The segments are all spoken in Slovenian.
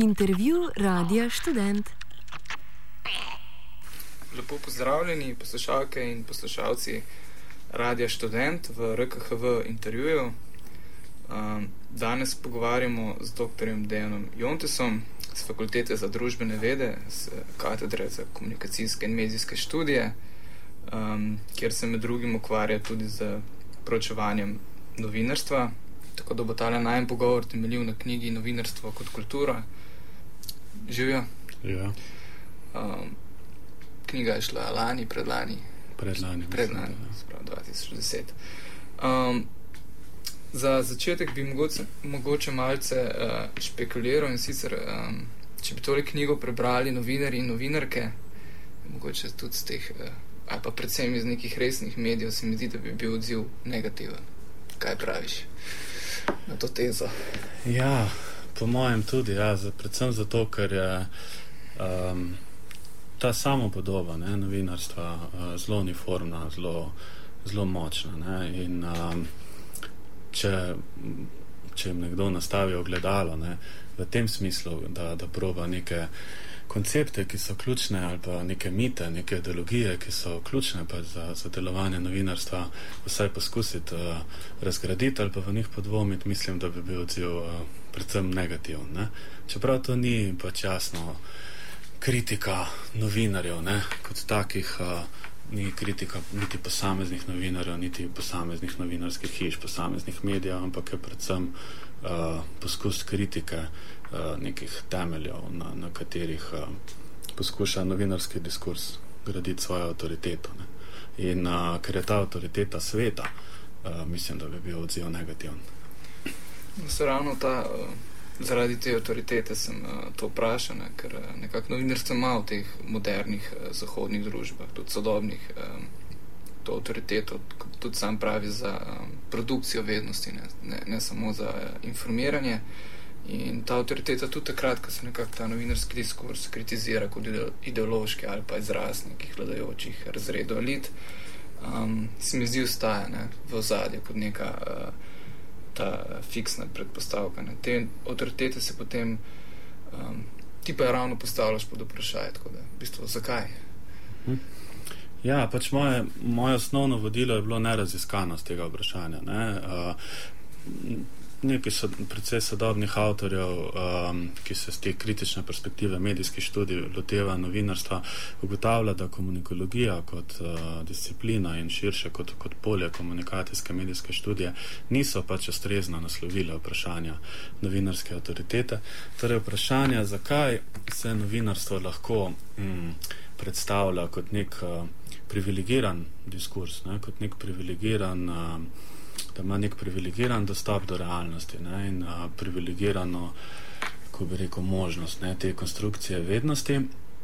Intervju Radia Študent. Lepo pozdravljeni poslušalke in poslušalci Radia Študent v RKHV intervjuju. Danes pogovarjamo z doktorjem Dejanom Jontesom z Fakultete za družbene vede, z katedre za komunikacijske in medijske študije, kjer se med drugim ukvarja tudi z proučevanjem novinarstva. Tako da bo tale najmen pogovor temeljil na knjigi Novinarstvo kot kultura. Živijo? Ja. Knjiga je šla lani, predlani, spravo 2010. Za začetek bi mogoče malce špekuliral, in sicer, če bi tole knjigo prebrali novinarji in novinarke, mogoče tudi z teh, ali pa predvsem iz nekih resnih medijev, se mi zdi, da bi bil odziv negativen. Kaj praviš na to tezo? Ja, po mojem tudi, ja, predvsem zato, ker je ta samopodoba novinarstva zelo uniformna, zelo močna. Ne? In če jim nekdo nastavi ogledalo, v tem smislu, da proba neke koncepte, ki so ključne, ali pa neke mite, neke ideologije, ki so ključne pa za delovanje novinarstva, vsaj poskusiti razgraditi ali pa v njih podvomiti, mislim, da bi bil odziv predvsem negativen. Ne? Čeprav to ni pač jasno kritika novinarjev, kot takih, ni kritika niti posameznih novinarjev, niti posameznih novinarskih hiš, posameznih medijev, ampak je predvsem poskus kritike nekih temeljev, na katerih poskuša novinarski diskurs graditi svojo avtoriteto. Ne. In ker je ta avtoriteta sveta, mislim, da bi bil odziv negativen. Se ravno zaradi te avtoritete sem to vprašal, ker nekako novinarstvo ima v teh modernih zahodnih družbah, tudi sodobnih, to avtoriteto, tudi sam pravi, za produkcijo vednosti, ne samo za informiranje. In ta avtoriteta tudi takrat, ko se nekako ta novinarski diskurs kritizira kot ideološki ali pa izraz nekih vladajočih razredov elit, se mi zdi ostaja v ozadju kot neka ta fiksna predpostavka. Te avtoritete se potem ti pa ravno postavljaš pod vprašanje, tako da v bistvu zakaj? Ja, pač moje osnovno vodilo je bilo neraziskanost tega vprašanja. Nekaj precej sodobnih avtorjev, ki se z te kritične perspektive medijskih študij loteva novinarstva, ugotavlja, da komunikologija kot disciplina in širše kot polje komunikacijske medijske študije niso pač ustrezno naslovile vprašanja novinarske avtoritete. Torej vprašanja, zakaj se novinarstvo lahko predstavlja kot nek privilegiran diskurs, kot nek privilegiran, da ima nek privilegiran dostop do realnosti in privilegirano, ko bi rekel, možnost te konstrukcije vednosti.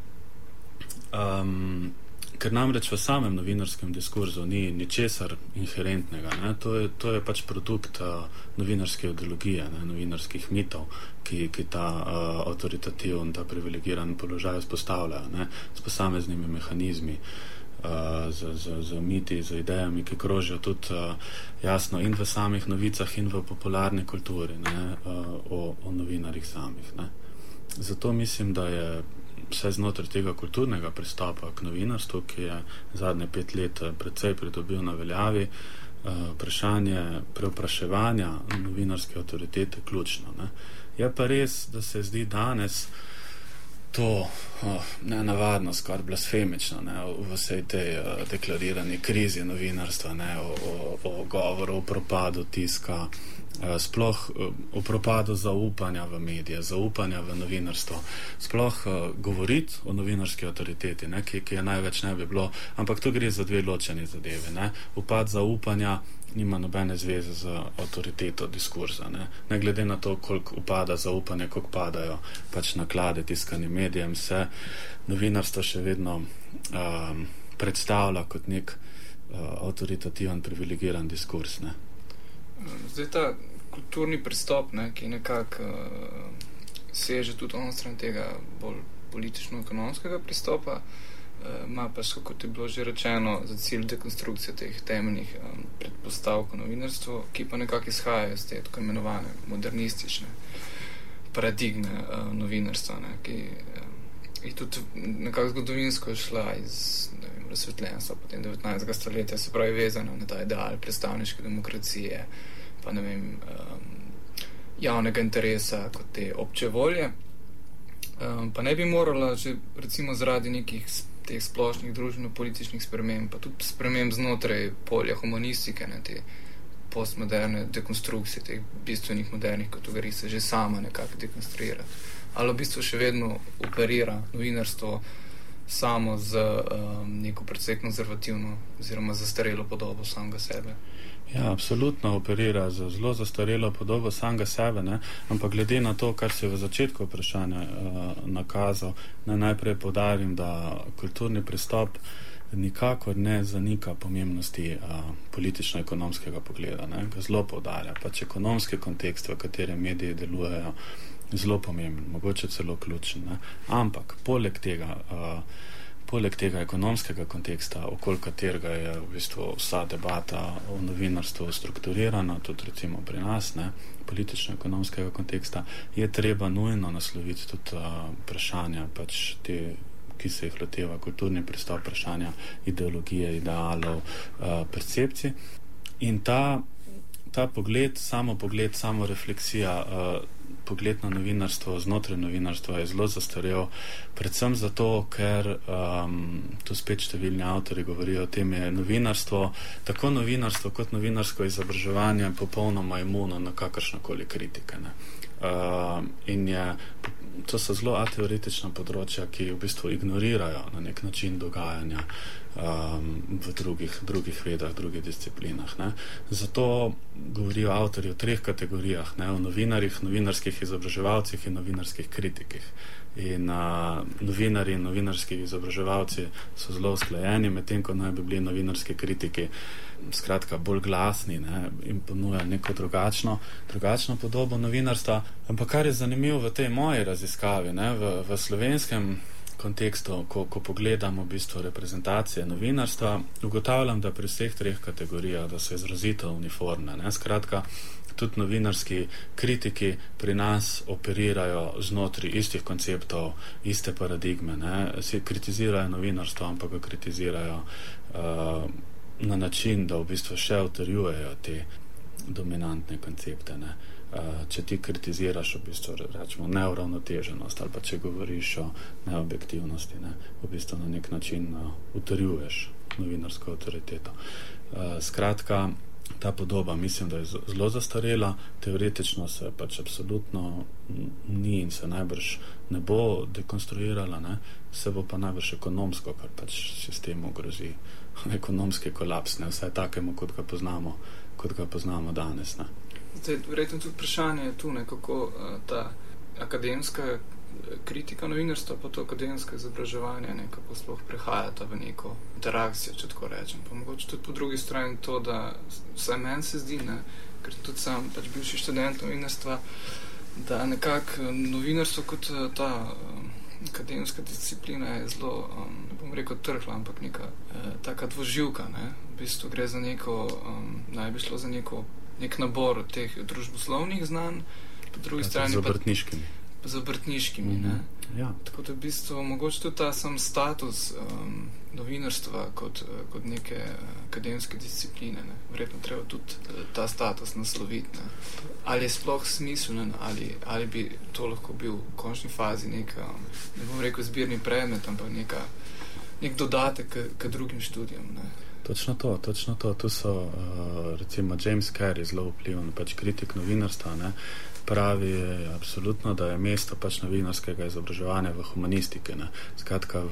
Ker namreč v samem novinarskem diskurzu ni ničesar inherentnega. To je pač produkt novinarske ideologije, novinarskih mitov, ki ta avtoritativen, ta privilegiran položaj vzpostavljajo, s posameznimi mehanizmi, z miti, z idejami, ki krožijo tudi jasno in v samih novicah in v popularni kulturi o novinarjih samih. Zato mislim, da je vse znotraj tega kulturnega pristopa k novinarstvu, ki je zadnje 5 let precej pridobil na veljavi, vprašanje preopraševanja novinarske avtoritete ključno. Je pa res, da se zdi danes to nenavadno, skoraj blasfemično, v vsej tej deklarirani krizi novinarstva, o govoru o propadu tiska, sploh o propadu zaupanja v medije, zaupanja v novinarstvo, sploh govoriti o novinarski avtoriteti, ki je največ ne bi bilo, ampak tu gre za dve ločeni zadeve. Upad zaupanja nima nobene zveze z avtoriteto diskurza. Ne glede na to, koliko upada zaupanje, koliko padajo pač naklade tiskanim medijem, se novinarstvo še vedno predstavlja kot nek avtoritativen, privilegiran diskurs. Zdaj ta kulturni pristop, ki nekako seže tudi onstran tega bolj politično-ekonomskega pristopa, ima pa, kot je bilo že rečeno, za cilj dekonstrukcija teh temeljnih predpostavk o novinarstvu, ki pa nekako izhajajo iz te tako imenovane modernistične paradigme novinarstva, ne, ki je tudi nekako zgodovinsko šla iz razsvetljenstva potem 19. stoletja, se pravi vezano na ta ideal predstavniške demokracije, pa ne vem, javnega interesa kot te obče volje. Pa ne bi morala že recimo zaradi nekih teh splošnih družbeno-političnih sprememb, pa tudi sprememb znotraj polja humanistike, ne, te postmoderne dekonstrukcije teh bistvenih modernih kategorij se že sama nekako dekonstruira. Ali v bistvu še vedno operira novinarstvo samo z neko precej konzervativno oziroma zastarelo podobo samega sebe? Ja, absolutno operira z zelo zastarelo podobo samega sebe, ne? Ampak glede na to, kar se je v začetku vprašanja nakazal, najprej poudarim, da kulturni pristop nikakor ne zanika pomembnosti politično-ekonomskega pogleda, ne? Ga zelo poudarja. Pač ekonomski kontekst, v katerem mediji delujejo, zelo pomemben, mogoče celo ključen, ne? Ampak poleg tega ekonomskega konteksta, okoli katerega je v bistvu vsa debata o novinarstvu strukturirana, tudi recimo pri nas, ne, politično-ekonomskega konteksta, je treba nujno nasloviti tudi vprašanja, pač te, ki se jih loteva kulturni pristop, vprašanja ideologije, idealov, percepcij. In ta pogled, samo refleksija, pogled na novinarstvo, znotraj novinarstva je zelo zastarel, predvsem zato, ker tu spet številni avtorji govorijo o tem, je novinarstvo, tako novinarstvo kot novinarsko izobraževanje popolnoma imuno na kakršnokoli kritike, ne. To so zelo ateoretična področja, ki v bistvu ignorirajo na nek način dogajanja v drugih vedah, drugih disciplinah, ne. Zato govorijo avtorji o 3 kategorijah, ne, o novinarjih, novinarskih izobraževalcih in novinarskih kritikih. In novinarji in novinarski izobraževalci so zelo usklajeni, medtem ko naj bi bili novinarski kritiki skratka bolj glasni, ne, in ponujajo neko drugačno podobo novinarstva. Ampak kar je zanimivo v tej moji raziskavi, ne, v slovenskem kontekstu, ko pogledamo v bistvu reprezentacije novinarstva, ugotavljam, da pri vseh 3 kategorijah, da so izrazito uniformne, ne. Skratka, tudi novinarski kritiki pri nas operirajo znotraj istih konceptov, iste paradigme, ne. Si kritizirajo novinarstvo, ampak ga kritizirajo na način, da v bistvu še utrjujejo te dominantne koncepte, ne. Če ti kritiziraš v bistvu, rečemo, neuravnoteženost ali pa če govoriš o neobjektivnosti, ne, v bistvu na nek način utrjuješ novinarsko avtoriteto. Skratka, ta podoba mislim, da je zelo zastarela, teoretično se pač absolutno ni in se najbrž ne bo dekonstruirala, ne, se bo pa najbrž ekonomsko, kar pač sistemu grozi ekonomski kolaps, ne, vsaj takemu, kot ga poznamo danes, ne. Zdaj, verjetno tudi vprašanje je tu, ne, kako ta akademska kritika novinarstva pa to akademsko izobraževanje nekako sploh prehajata v neko interakcijo, če tako rečem. Pa mogoče tudi po drugi strani to, da vsaj meni se zdi, ne, ker tudi sam pač bivši študent novinarstva, da nekako novinarstvo kot ta akademska disciplina je zelo, ne bom rekel trhla, ampak neka taka dvoživka, ne. V bistvu gre za neko, naj bi šlo za nek nabor teh družboslovnih znanj, po drugi strani z obrtniškimi, ne. Ja. Tako da v bistvu mogoče tudi ta sam status novinarstva kot neke akademske discipline, ne. Verjetno treba tudi ta status nasloviti, ne. Ali je sploh smiseln, ali bi to lahko bil v končni fazi neka, ne bom rekel zbirni predmet, ampak nek dodatek k drugim študijam, ne. Točno to. Tu so recimo James Carey, zelo vpliven pač kritik novinarstva, ne, pravi absolutno, da je mesto pač novinarskega izobraževanja v humanistike, ne. Skratka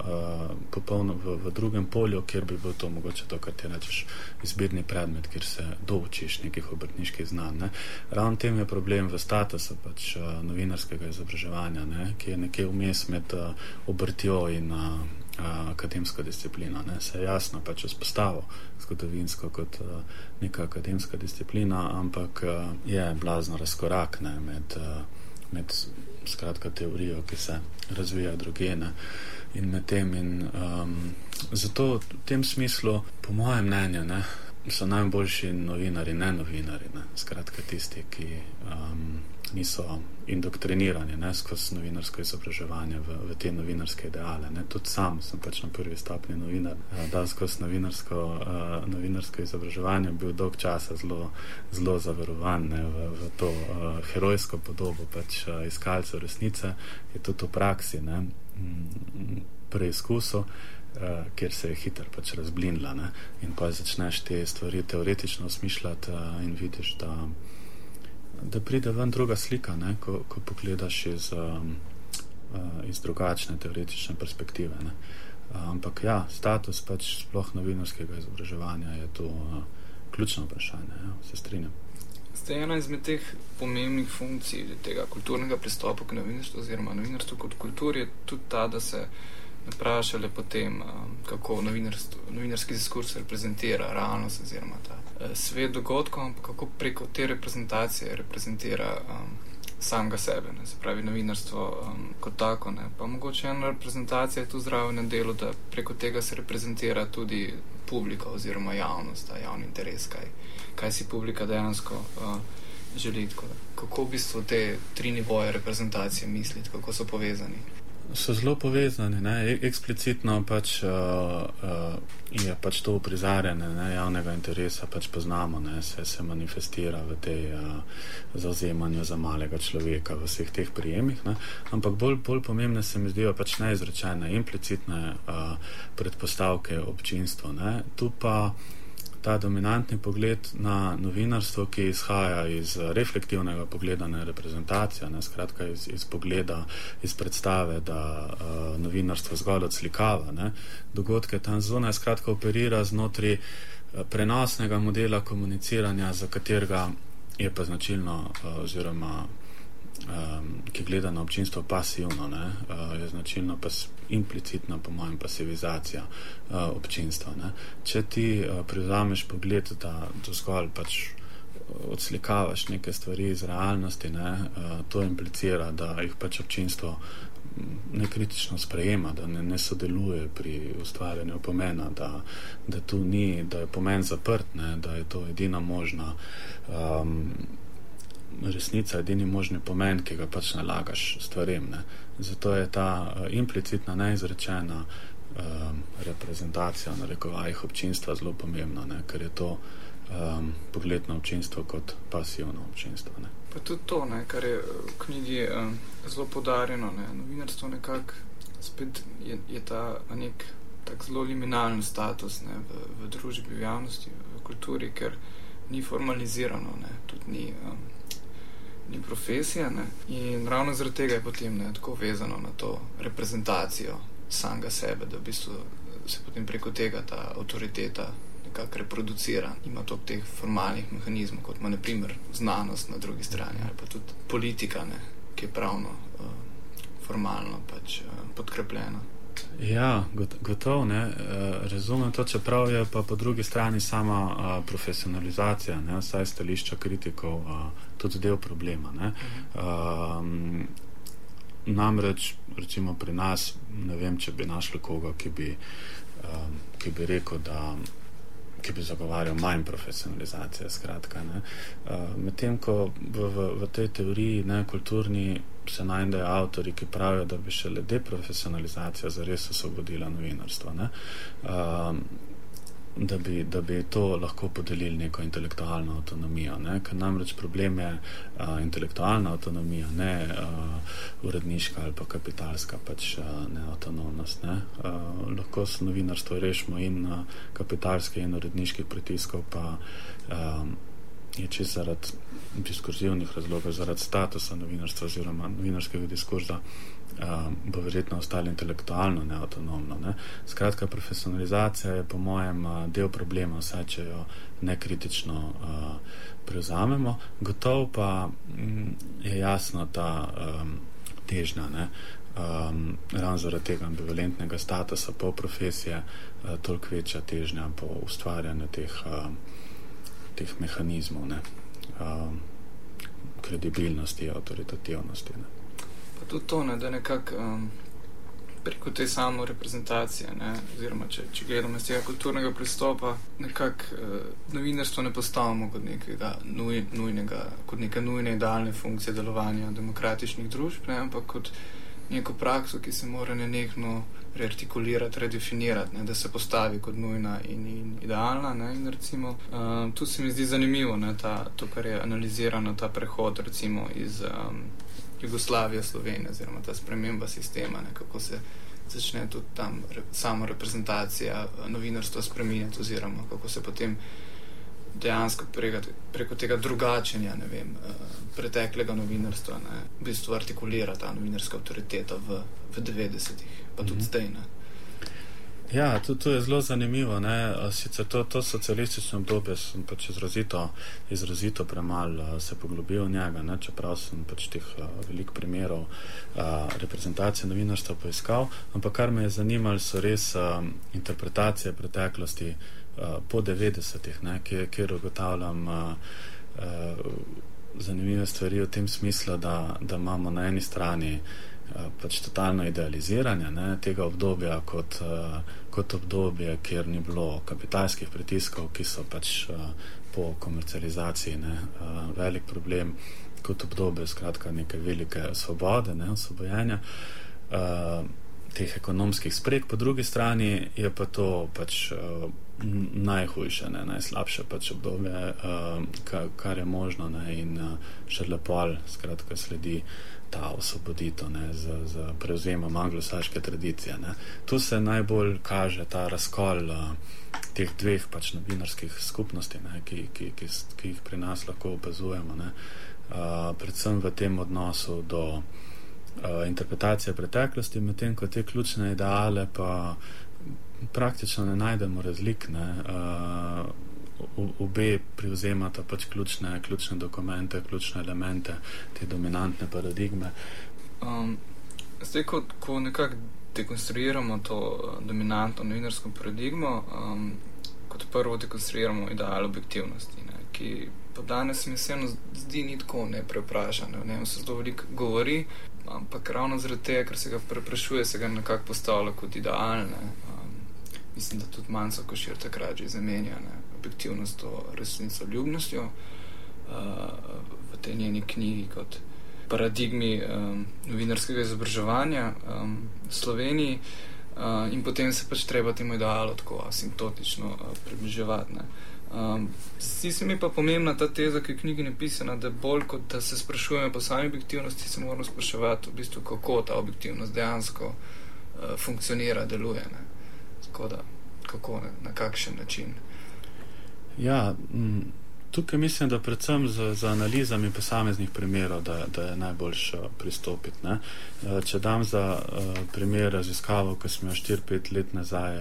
v drugem polju, kjer bi bil to mogoče to, kar ti rečeš, izbirni predmet, kjer se doučiš nekih obrtniških znanj, ne. Ravno tem je problem v statusu pač novinarskega izobraževanja, ne, ki je nekje vmes med obrtjo in akademsko disciplino, ne. Se je jasno pač vzpostavil zgodovinsko kot neka akademska disciplina, ampak je blazno razkorak, ne, med skratka teorijo, ki se razvija drugje, ne, in med tem in zato v tem smislu, po mojem mnenju, ne, so najboljši novinari, ne novinari, ne. Skratka tisti, ki niso indoktrinirani, ne, skozi novinarsko izobraževanje v te novinarske ideale, ne. Tudi sam sem pač na prvi stopnji novinar, da skozi novinarsko izobraževanje bil dolg časa zelo zaverovan, ne, v to herojsko podobo pač iskalcev resnice, je tudi v praksi, ne, preizkusil, kjer se je hitro pač razblinila, ne, in pa začneš te stvari teoretično osmišljati in vidiš, da pride ven druga slika, ne, ko pogledaš iz drugačne teoretične perspektive, ne. Ampak ja, status pač sploh novinarskega izobraževanja je to ključno vprašanje, ja, se strinjam. Zdaj, ena izmed teh pomembnih funkcij tega kulturnega pristopa k novinarstvu oziroma novinarstvu kot kulturi je tudi ta, da se vprašali potem, kako novinarski diskurs reprezentira realnost oziroma ta svet dogodkov, ampak kako preko te reprezentacije reprezentira samega sebe, ne, se pravi novinarstvo kot tako, ne. Pa mogoče ena reprezentacija je tu zraven na delu, da preko tega se reprezentira tudi publika oziroma javnost, ta javni interes, kaj si publika dejansko želi. Kako v bistvu te tri nivoje reprezentacije misliti, kako so povezani? So zelo povezani, ne, eksplicitno pač je pač to uprizarjanje, ne, javnega interesa pač poznamo, ne, se manifestira v tej zavzemanju za malega človeka v vseh teh prijemih, ne, ampak bolj pomembne se mi zdijo pač neizrečene, implicitne predpostavke občinstva, ne. Tu pa ta dominantni pogled na novinarstvo, ki izhaja iz reflektivnega pogleda na reprezentacijo, ne, skratka iz pogleda, iz predstave, da novinarstvo zgolj odslikava, ne, dogodke tam zunaj, skratka operira znotraj prenosnega modela komuniciranja, za katerega je pa značilno oziroma ki gleda na občinstvo pasivno, ne, je značilno implicitna, po mojem, pasivizacija občinstva, ne. Če ti prevzameš pogled, da zgolj pač odslikavaš neke stvari iz realnosti, ne, to implicira, da jih pač občinstvo nekritično sprejema, da ne sodeluje pri ustvarjanju pomena, da tu ni, da je pomen zaprt, ne, da je to edina možna resnica, edini možni pomen, ki ga pač nalagaš stvarem, ne. Zato je ta implicitna, neizrečena reprezentacija, narekovajih občinstva zelo pomembna, ne, ker je to pogled na občinstvo kot pasivno občinstvo, ne. Pa tudi to, ne, kar je v knjigi zelo poudarjeno, ne, novinarstvo nekako spet je ta nek tak zelo liminalen status, ne, v družbi, v javnosti, v kulturi, ker ni formalizirano, ne, tudi ni profesija, ne, in ravno zaradi tega je potem, ne, tako vezano na to reprezentacijo samega sebe, da v bistvu se potem preko tega ta avtoriteta nekako reproducira. Ima to teh formalnih mehanizmov, kot ima na primer znanost na drugi strani, ali pa tudi politika, ne, ki je pravno formalno pač podkrepljena. Ja, gotovo, ne, razumem to, čeprav je pa po drugi strani sama profesionalizacija, ne, vsaj stališča kritikov tudi del problema, ne. Namreč, recimo pri nas, ne vem, če bi našli koga, ki bi rekel, ki bi zagovarjal manj profesionalizacije, skratka, ne. Medtem ko v tej teoriji, ne, kulturni, se najdejo avtori, ki pravijo, da bi šele deprofesionalizacija zares osvobodila novinarstvo, ne. Da bi to lahko podelili neko intelektualno avtonomijo, ne, ker namreč problem je intelektualna avtonomija, ne uredniška ali pa kapitalska pač neavtonomnost, ne. Lahko se novinarstvo rešimo in kapitalske in uredniških pritiskov, pa je čisto zaradi diskurzivnih razlogov, zaradi statusa novinarstva oziroma novinarskega diskurza bo verjetno ostalo intelektualno neavtonomno, ne. Skratka, profesionalizacija je po mojem del problema, vsaj če jo nekritično prevzamemo. Gotovo pa je jasno ta težnja, ne, ravno zaradi tega ambivalentnega statusa pol profesije, toliko večja težnja po ustvarjanju teh mehanizmov, ne, kredibilnosti, avtoritativnosti, ne. Pa tudi to, ne, da nekako preko te samo reprezentacije, ne, oziroma če gledamo iz tega kulturnega pristopa, nekako novinarstvo ne postavimo kot nekega nujnega, kot neke nujne idealne funkcije delovanja demokratičnih družb, ne, ampak kot neko prakso, ki se mora nenehno reartikulirati, redefinirati, ne, da se postavi kot nujna in idealna. Ne, in recimo, tu se mi zdi zanimivo, ne, to, kar je analizirano, ta prehod recimo iz Jugoslavije, Slovenije, oziroma ta sprememba sistema, ne, kako se začne tudi tam samo reprezentacija novinarstva spreminjati, oziroma kako se potem dejansko preko tega drugačenja, ne vem, preteklega novinarstva, ne, v bistvu artikulira ta novinarska avtoriteta v 90-ih, pa tudi zdaj, ne. Ja, to je zelo zanimivo, ne. Sicer to socialistično obdobje sem pač izrazito premalo se poglobil v njega, ne, čeprav sem pač teh veliko primerov reprezentacije novinarstva poiskal, ampak kar me je zanimalo so res interpretacije preteklosti po 90-ih, ne, kjer ugotavljam zanimive stvari v tem smislu, da imamo na eni strani pač totalno idealiziranje, ne, tega obdobja kot obdobje, kjer ni bilo kapitalskih pritiskov, ki so pač po komercializaciji, ne, velik problem, kot obdobje skratka neke velike svobode, ne, osvobojenja teh ekonomskih spreg. Po drugi strani je pa to pač najhujše, ne, najslabše pač obdobje, kar je možno, ne, in šele pol skratka sledi ta osvoboditev, ne, z prevzemom anglosaške tradicije, ne. Tu se najbolj kaže ta razkol teh dveh pač novinarskih skupnosti, ne, ki jih pri nas lahko opazujemo, ne. Predvsem v tem odnosu do interpretacije preteklosti, medtem ko te ključne ideale pa praktično ne najdemo razlik, ne. Obe privzemata pač ključne dokumente, ključne elemente, te dominantne paradigme. Zdaj, ko nekako dekonstruiramo to dominantno novinarsko paradigmo, kot prvo dekonstruiramo ideal objektivnosti, ne, ki pa danes mi se zdi ni tako nepreprašan, ne, se zelo veliko govori, ampak ravno zaradi tega, ker se ga preprašuje, se ga nekako postavlja kot idealne. Mislim, da tudi Manso Košir takrat že zamenja, ne, objektivnost to resnico ljubnostjo v tej njeni knjigi kot paradigmi novinarskega izobraževanja v Sloveniji in potem se pač treba temu idealu tako asimptotično približevati, ne. Zdi se mi pa pomembna ta teza, ki je v knjigi napisana, da bolj kot da se sprašujemo po sami objektivnosti, se moramo spraševati v bistvu, kako ta objektivnost dejansko funkcionira, deluje, ne. Tako da, kako, ne, na kakšen način. Ja, tukaj mislim, da predvsem z analizami posameznih primerov, da je najboljš pristopiti, ne. Če dam za primer raziskavo, ko smo jo 4-5 let nazaj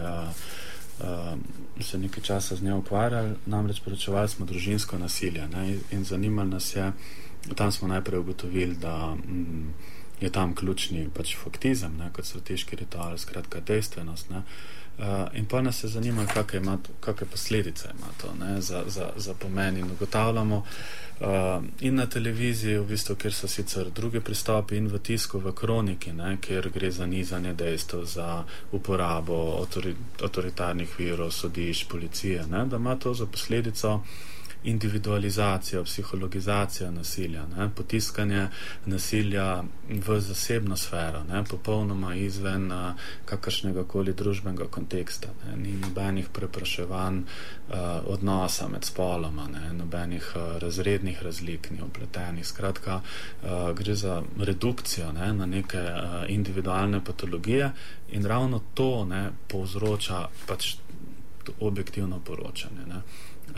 se nekaj časa z njo ukvarjali, namreč proučevali smo družinsko nasilje, ne, in zanimalo nas je, tam smo najprej ugotovili, da je tam ključni pač faktizem, ne, kot strateški ritual, skratka dejstvenost, ne. In pa nas je zanimalo, kakšne posledice ima to, ne, za pomen, in ugotavljamo in na televiziji, v bistvu, kjer so sicer druge pristopi, in v tisku, v kroniki, ne, kjer gre za nizanje dejstev, za uporabo avtoritarnih virov, sodišč, policije, ne, da ima to za posledico individualizacijo, psihologizacijo nasilja, ne, potiskanje nasilja v zasebno sfero, ne, popolnoma izven kakršnega koli družbenega konteksta, ne, ni nobenih prepraševanj odnosa med spoloma, ne, nobenih razrednih razlik ni opletenih, skratka gre za redukcijo, ne, na neke individualne patologije, in ravno to, ne, povzroča pač objektivno poročanje, ne.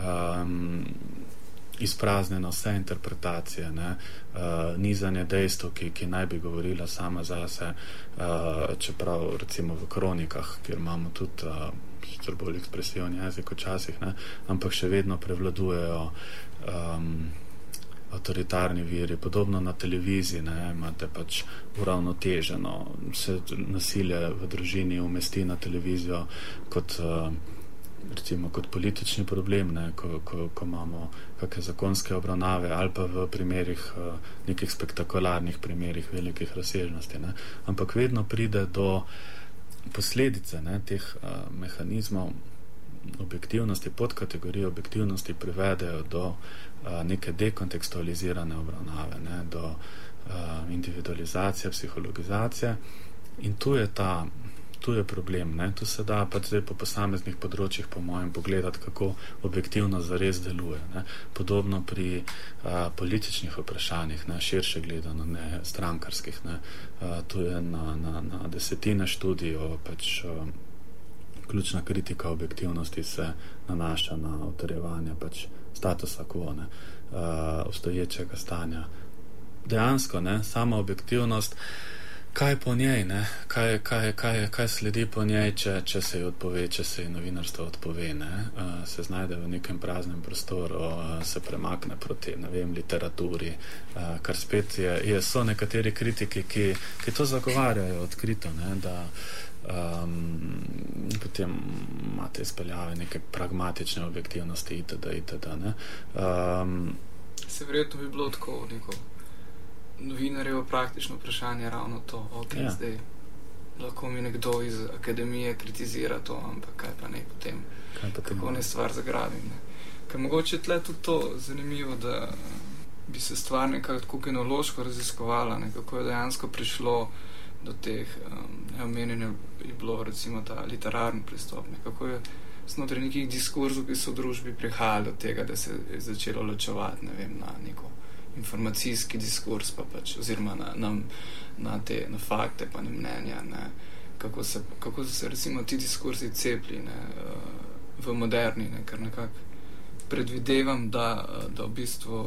Izpraznjeno vse interpretacije, ne, nizanje dejstev, ki naj bi govorila sama zase, čeprav recimo v kronikah, kjer imamo tudi sicer bolj ekspresivni jezik včasih, ne, ampak še vedno prevladujejo avtoritarni viri, podobno na televiziji, ne, imate pač uravnoteženo, se nasilje v družini umesti na televizijo kot recimo kot politični problem, ne, ko imamo kakšne zakonske obravnave, ali pa v primerih, nekih spektakularnih primerih velikih razsežnosti, ne. Ampak vedno pride do posledice, ne, teh mehanizmov objektivnosti, podkategorije objektivnosti privedejo do neke dekontekstualizirane obravnave, ne, do individualizacije, psihologizacije, in tu je problem, ne. Tu se da pač zdaj po posameznih področjih po mojem pogledati, kako objektivno zares deluje, ne. Podobno pri političnih vprašanjih, ne, širše gledano, ne strankarskih, ne. Tu je na desetine študij o pač ključna kritika objektivnosti se nanaša na utrjevanje pač statusa quo, ne, obstoječega stanja. Dejansko, ne, sama objektivnost, kaj po njej, ne, kaj sledi po njej, če se ji odpove, če se ji novinarstvo odpove, ne, se znajde v nekem praznem prostoru, se premakne proti, ne vem, literaturi, kar spet so nekateri kritiki, ki to zagovarjajo odkrito, ne, da potem imate izpeljave neke pragmatične objektivnosti itd., ne. Se verjetno bi bilo tako neko novinarjevo praktično vprašanje ravno to, zdaj lahko mi nekdo iz akademije kritizira to, ampak kaj pa ne potem, kako ne stvar zagrabim, ne. Ker mogoče tle tudi to zanimivo, da bi se stvar nekako tako genealoško raziskovala, ne, kako je dejansko prišlo do teh, omenjeno je bilo recimo ta literarni pristop, ne, kako je znotraj nekih diskurzov, ki so v družbi prihajali do tega, da se je začelo ločevati, ne vem, na neko informacijski diskurs, pa pač, oziroma na fakte, pa ne mnenja, ne, kako so se recimo ti diskursi cepli, ne, v moderni, ne, ker nekako predvidevam, da v bistvu,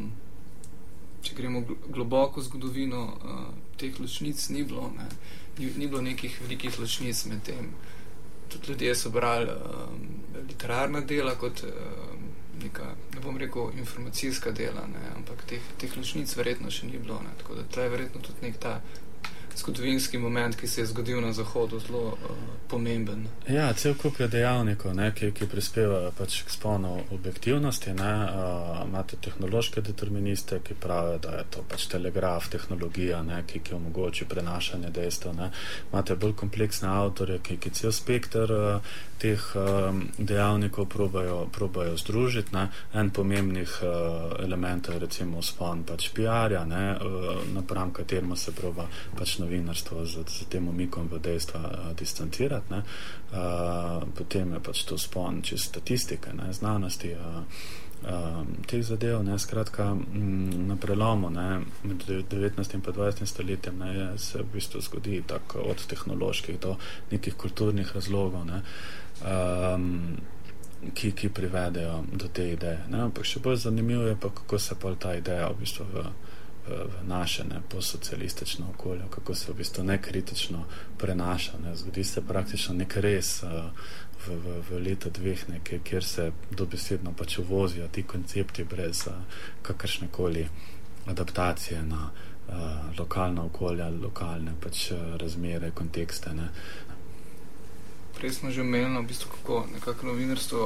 če gremo globoko zgodovino, teh ločnic ni bilo, ne, ni bilo nekih velikih ločnic med tem. Tudi ljudje so brali literarna dela kot neka, ne bom rekel, informacijska dela, ne, ampak teh ločnic verjetno še ni bilo, ne, tako da to je verjetno tudi nek ta zgodovinski moment, ki se je zgodil na Zahodu, zelo pomemben. Ja, cel kup je dejavnikov, ne, ki prispevajo pač k sponu objektivnosti, ne, imate tehnološke deterministe, ki pravijo, da je to pač telegraf, tehnologija, ne, ki omogoči prenašanje dejstev, ne, imate bolj kompleksne avtorje, ki cel spekter teh dejavnikov probajo združiti, ne. En pomembnih elementov je recimo vzpon pač PR-ja, ne, napram kateremu se proba pač novinarstvo z tem umikom v dejstva distancirati, ne. Potem je pač to vzpon čez statistike, ne, znanosti, teh zadev, ne, skratka, na prelomu, ne, med 19. in 20. stoletjem, ne, se v bistvu zgodi tako od tehnoloških do nekih kulturnih razlogov, ne, ki privedejo do te ideje, ne, ampak še bolj zanimivo je pa, kako se pa ta ideja v bistvu v naše, ne, postsocialistično okolje, kako se v bistvu nekritično prenaša, ne, zgodi se praktično nek res v letu dveh, ne, kjer se dobesedno pač uvozijo ti koncepti brez kakršnekoli adaptacije na lokalna okolja, lokalne pač razmere, kontekste, ne. Prej smo že omenili, v bistvu, kako nekako novinarstvo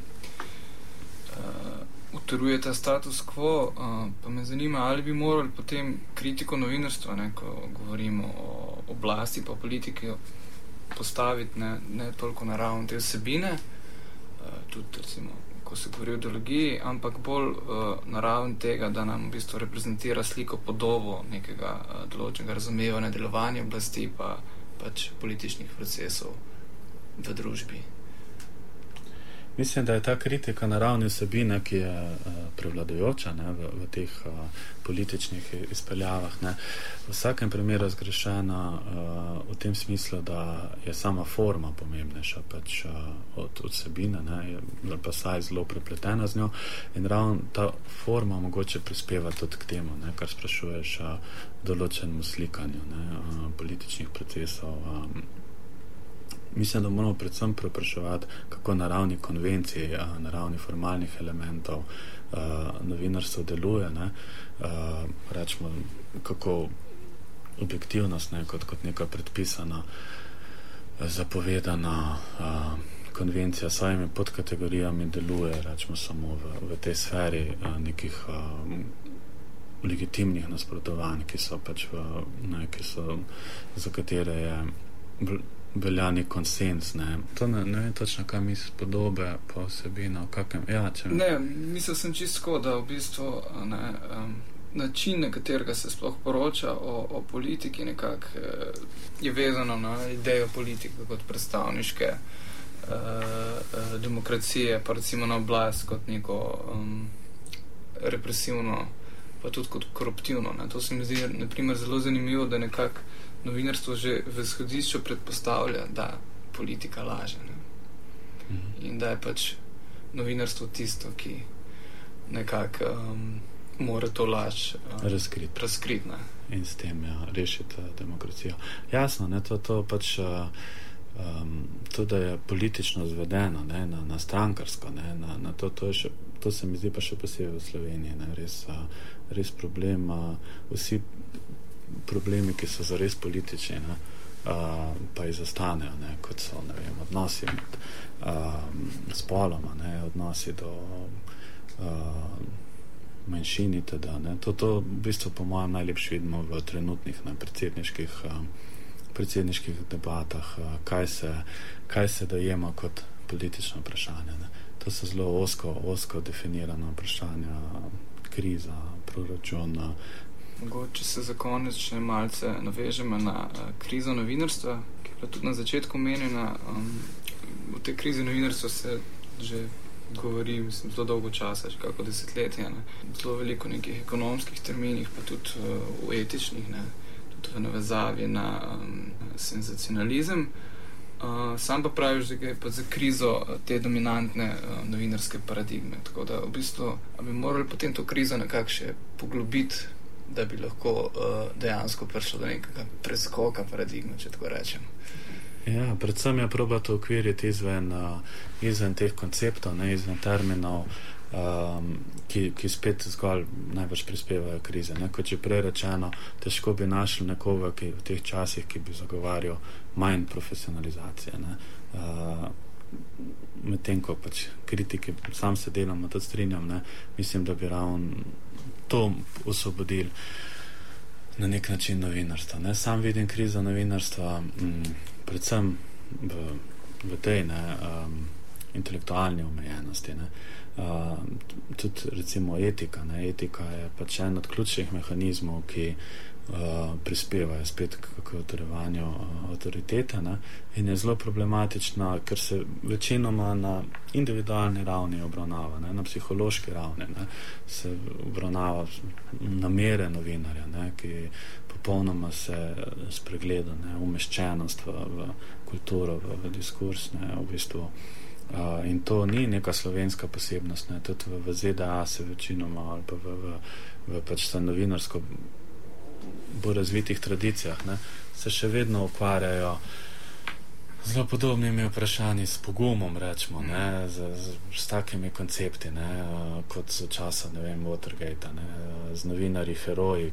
utrjuje ta status quo, pa me zanima, ali bi morali potem kritiko novinarstva, ne, ko govorimo o oblasti pa politiki, postaviti ne toliko na ravno te vsebine, tudi recimo, ko se govori o ideologiji, ampak bolj na ravno tega, da nam v bistvu reprezentira sliko, podobo nekega določenega razumevanja delovanja oblasti pa pač političnih procesov v družbi. Mislim, da je ta kritika na ravni vsebine, ki je prevladujoča, ne, v teh političnih izpeljavah, ne, v vsakem primeru zgrešena v tem smislu, da je sama forma pomembnejša pač od vsebine, ne, je pa saj zelo prepletena z njo in ravno ta forma mogoče prispeva tudi k temu, ne, kar sprašuješ, določenemu slikanju, ne, političnih procesov. Mislim, da moramo predvsem prepraševati, kako na ravni konvencij, na ravni formalnih elementov novinarstvo deluje, ne. Rečemo, kako objektivnost, ne, kot neka predpisana, zapovedana konvencija s svojimi podkategorijami deluje, rečemo, samo v tej sferi nekih legitimnih nasprotovanj, ki so pač za katere je velja nek konsens, ne. To ne vem točno, kaj misliš podobe pa vsebina, v kakem, Ne, mislil sem čisto, da v bistvu način, na katerega se sploh poroča o politiki nekako je vezano na idejo politike kot predstavniške demokracije, pa recimo na oblast kot neko represivno, pa tudi kot koruptivno. Ne. To se mi zdi, na primer, zelo zanimivo, da nekako novinarstvo že v izhodišču predpostavlja, da politika laže. Ne. In da je pač novinarstvo tisto, ki nekako mora to laž razkriti. In s tem rešiti demokracijo. Jasno, ne, to pač to, da je politično zvedeno, ne, na strankarsko, ne, na to se mi zdi pa še posebej v Sloveniji, ne, res problem, vsi problemi, ki so zares politični, ne, pa izostanejo, ne, kot so, ne vem, odnosi med spoloma, ne, odnosi do manjšini, teda, ne. To v bistvu po mojem najlepše vidimo v trenutnih predsedniških debatah, kaj se dojema kot politično vprašanje, ne. To so zelo ozko definirana vprašanja, kriza, proračun. Mogoče se za konec še malce navežemo na krizo novinarstva, ki je bila tudi na začetku omenjena. V tej krizi novinarstva se že govori, mislim, zelo dolgo časa, že kako desetletje, ne. Zelo veliko nekih ekonomskih terminih, pa tudi v etičnih, ne. Tudi v navezavi na senzacionalizem. Sam pa praviš, da je pa za krizo te dominantne novinarske paradigme. Tako da v bistvu bi morali potem to krizo nekako še poglobiti, da bi lahko dejansko prišlo do nekega preskoka paradigme, če tako rečem. Ja, predvsem je probati okviriti izven teh konceptov, ne, izven terminov, ki spet zgolj največ prispevajo krize. Ne. Kot je prej rečeno, težko bi našli nekoga, ki v teh časih, ki bi zagovarjal manj profesionalizacije. Ne. Medtem ko pač kritiki, sam se delamo, tudi strinjam, ne, mislim, da bi ravno to osvobodili na nek način novinarstva. Ne. Sam vidim krizo novinarstva predvsem v tej intelektualni omejenosti. Ne. Tudi recimo etika. Ne. Etika je pač en od ključnih mehanizmov, ki prispevajo spet k utrjevanju avtoritete, ne. In je zelo problematična, ker se večinoma na individualni ravni obravnava, ne. Na psihološki ravni, ne, se obravnava namere novinarja, ne, ki popolnoma se spregleda, ne, umeščenost v kulturo, v diskurs, ne, v bistvu. In to ni neka slovenska posebnost, ne. Tudi v ZDA se večinoma ali pa v pač novinarsko bolj razvitih tradicijah, ne, se še vedno ukvarjajo zelo podobnimi vprašanji, s pogumom, rečemo, ne, s takimi koncepti, ne, kot so časa, ne vem, Watergate, ne, z novinarji, heroji.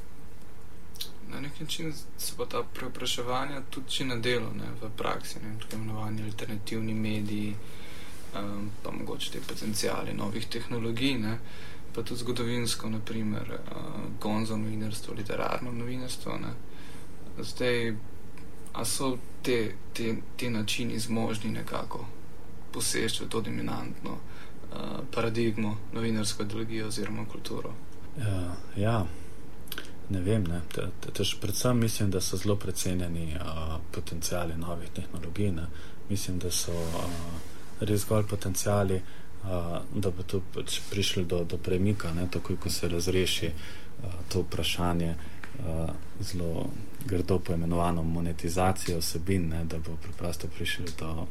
Na nek način so pa ta preopraševanja tudi če na delu, ne, v praksi, ne, tako imenovani alternativni mediji, pa mogoče te potenciali novih tehnologij, ne, pa tudi zgodovinsko, na primer, gonzo novinarstvo, literarno novinarstvo, ne. Zdaj, a so te načini zmožni nekako poseči v to dominantno paradigmo, novinarsko ideologijo oziroma kulturo? Ja, ne vem, ne. Predvsem mislim, da so zelo precenjeni potenciali novih tehnologij, ne. Mislim, da so res zgolj potenciali, da bo to pač prišlo do premika, ne, takoj, ko se razreši to vprašanje zelo grdo poimenovano monetizacijo vsebin, ne, da bo preprosto prišlo do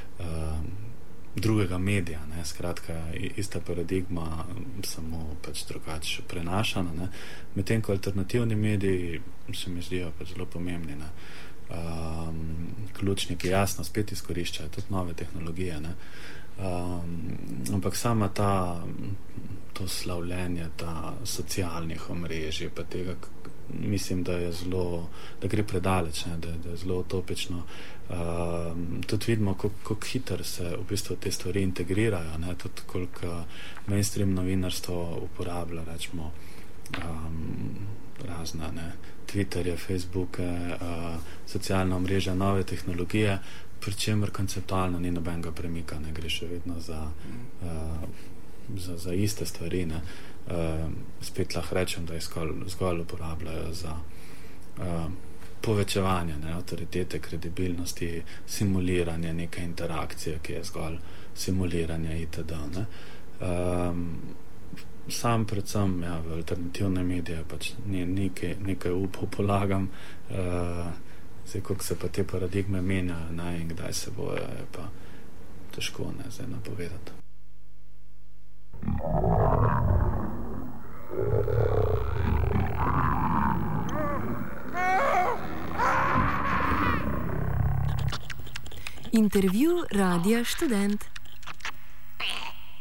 drugega medija, ne, skratka, ista paradigma, samo pač drugače prenašana, ne. Medtem ko alternativni mediji se mi zdijo pač zelo pomembni, ne. Ključniki jasno spet izkoriščajo tudi nove tehnologije, ne. Ampak sama to slavljenje, ta socialnih omrežij, pa tega, mislim, da gre predaleč, ne, da je zelo utopično. Tudi vidimo, kako hitro se v bistvu te stvari integrirajo, ne, tudi koliko mainstream novinarstvo uporablja, rečemo, razna, Twitterje, Facebooke, socialna omrežja, nove tehnologije, pri čemer konceptualno ni nobenega premika, ne gre še vedno za iste stvari, ne. Spet lahko rečem, da jih zgolj uporabljajo za povečevanje, avtoritete, kredibilnosti, simuliranje neke interakcije, ki je zgolj simuliranje itd. Sam predvsem v alternativne medije pač nekaj upov polagam, kako se pa te paradigme menjajo in kdaj se bojo, je pa težko zdaj napovedati. Intervju Radia Študent.